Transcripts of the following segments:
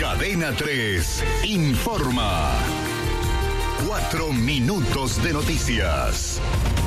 Cadena 3 informa. 4 minutos de noticias.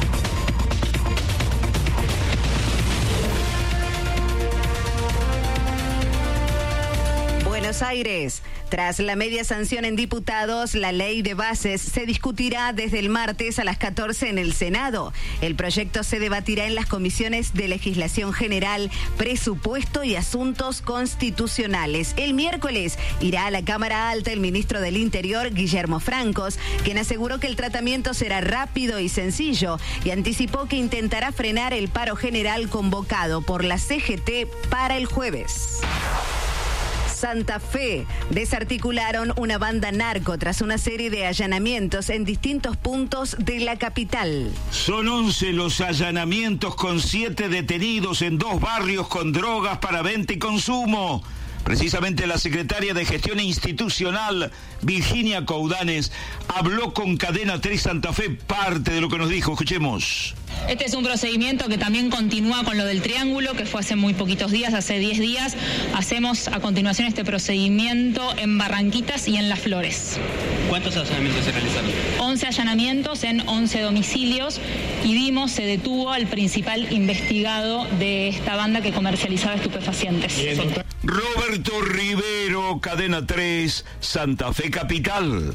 Buenos Aires. Tras la media sanción en diputados, la ley de bases se discutirá desde el martes a las 14 en el Senado. El proyecto se debatirá en las comisiones de Legislación General, Presupuesto y Asuntos Constitucionales. El miércoles irá a la Cámara Alta el ministro del Interior, Guillermo Francos, quien aseguró que el tratamiento será rápido y sencillo y anticipó que intentará frenar el paro general convocado por la CGT para el jueves. Santa Fe. Desarticularon una banda narco tras una serie de allanamientos en distintos puntos de la capital. Son 11 los allanamientos con 7 detenidos en 2 barrios con drogas para venta y consumo. Precisamente la secretaria de Gestión Institucional, Virginia Coudanes, habló con Cadena 3 Santa Fe. Parte de lo que nos dijo, escuchemos. Este es un procedimiento que también continúa con lo del triángulo, que fue hace muy poquitos días, hace 10 días. Hacemos a continuación este procedimiento en Barranquitas y en Las Flores. ¿Cuántos allanamientos se realizaron? 11 allanamientos en 11 domicilios y se detuvo al principal investigado de esta banda que comercializaba estupefacientes. Roberto Rivero, Cadena 3, Santa Fe Capital.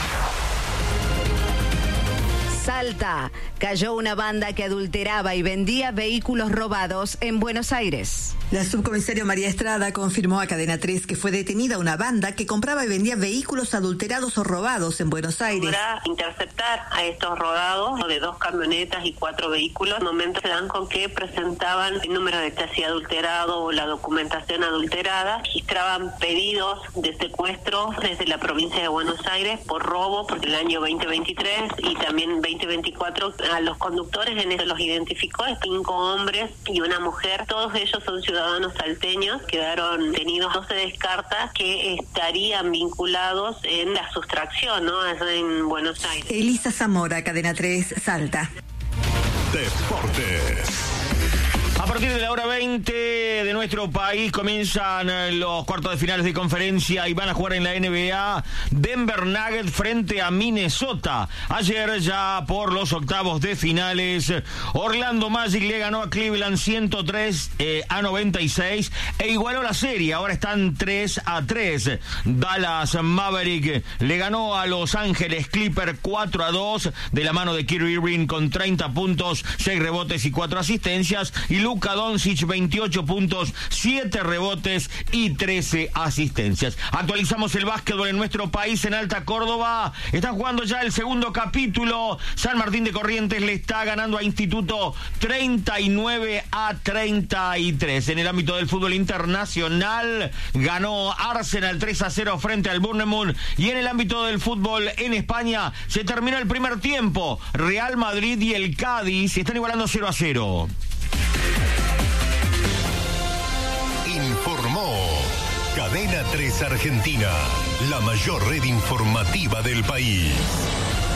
Salta. Cayó una banda que adulteraba y vendía vehículos robados en Buenos Aires. La subcomisario María Estrada confirmó a Cadena 3 que fue detenida una banda que compraba y vendía vehículos adulterados o robados en Buenos Aires. Para interceptar a estos robados de 2 camionetas y 4 vehículos, en momentos se dan con que presentaban el número de chasis adulterado o la documentación adulterada, registraban pedidos de secuestro desde la provincia de Buenos Aires por robo por el año 2023 y también 2024. A los conductores los identificó, 5 hombres y una mujer, todos ellos son ciudadanos salteños, quedaron detenidos. No se descarta que estarían vinculados en la sustracción, ¿no?, allá en Buenos Aires. Elisa Zamora, Cadena 3, Salta. Deportes. A partir de la hora 20 de nuestro país comienzan los cuartos de finales de conferencia y van a jugar en la NBA Denver Nuggets frente a Minnesota. Ayer ya por los octavos de finales Orlando Magic le ganó a Cleveland 103-96 e igualó la serie. Ahora están 3-3. Dallas Maverick le ganó a Los Ángeles Clippers 4-2 de la mano de Kyrie Irving con 30 puntos, 6 rebotes y 4 asistencias, y Luka Doncic 28 puntos, 7 rebotes y 13 asistencias. Actualizamos el básquetbol en nuestro país. En Alta Córdoba está jugando ya el segundo capítulo. San Martín de Corrientes le está ganando a Instituto 39-33. En el ámbito del fútbol internacional ganó Arsenal 3-0 frente al Bournemouth. Y en el ámbito del fútbol en España se terminó el primer tiempo. Real Madrid y el Cádiz están igualando 0-0. Informó Cadena 3 Argentina, la mayor red informativa del país.